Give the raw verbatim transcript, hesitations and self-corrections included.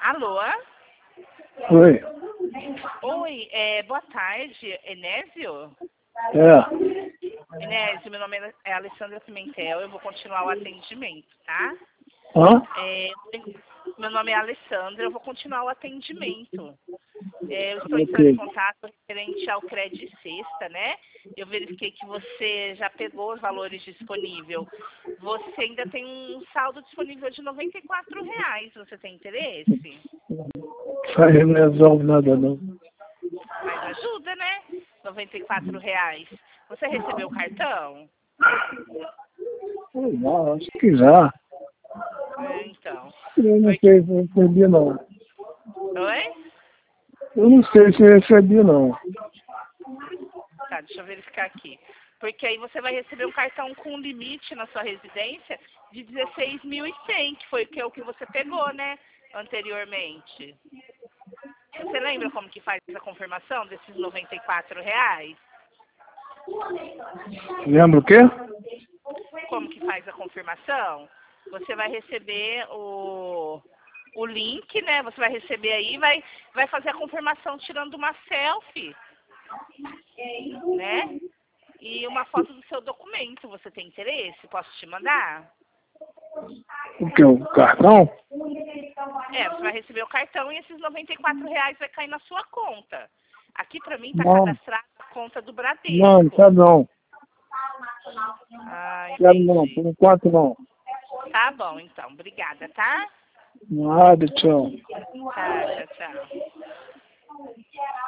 Alô? Oi. Oi, é, boa tarde, Enésio? É. Enésio, meu nome é Alessandra Pimentel, eu vou continuar o atendimento, tá? Hã? É, meu nome é Alessandra, eu vou continuar o atendimento. É, eu estou entrando em Ok. contato referente ao crédito sexta, né? Eu verifiquei que você já pegou os valores disponíveis. Você ainda tem um saldo disponível de noventa e quatro reais. Você tem interesse? Isso aí não resolve nada, não. Mas ajuda, né? noventa e quatro reais. Você recebeu o cartão? Sei lá, acho que já. É, então. Eu não Porque... sei se eu recebi, não. Oi? Eu não sei se eu recebi, não. Tá, deixa eu verificar aqui. Porque aí você vai receber um cartão com limite na sua residência de dezesseis mil e cem, que foi o que, o que você pegou, né? Anteriormente. Você lembra como que faz a confirmação desses noventa e quatro reais? Lembra o quê? Como que faz a confirmação? Você vai receber o, o link, né? Você vai receber aí, vai, vai fazer a confirmação tirando uma selfie, né? E uma foto do seu documento. Você tem interesse? Posso te mandar? O quê? O cartão? É, você vai receber o cartão e esses noventa e quatro reais vai cair na sua conta. Aqui pra mim tá Não. cadastrado a conta do Não, não Bradesco. quero não. Ah, Quero não. entendi. Por enquanto, não. Tá bom, então. Obrigada, tá? Nada, tchau. Tá, tchau, tchau.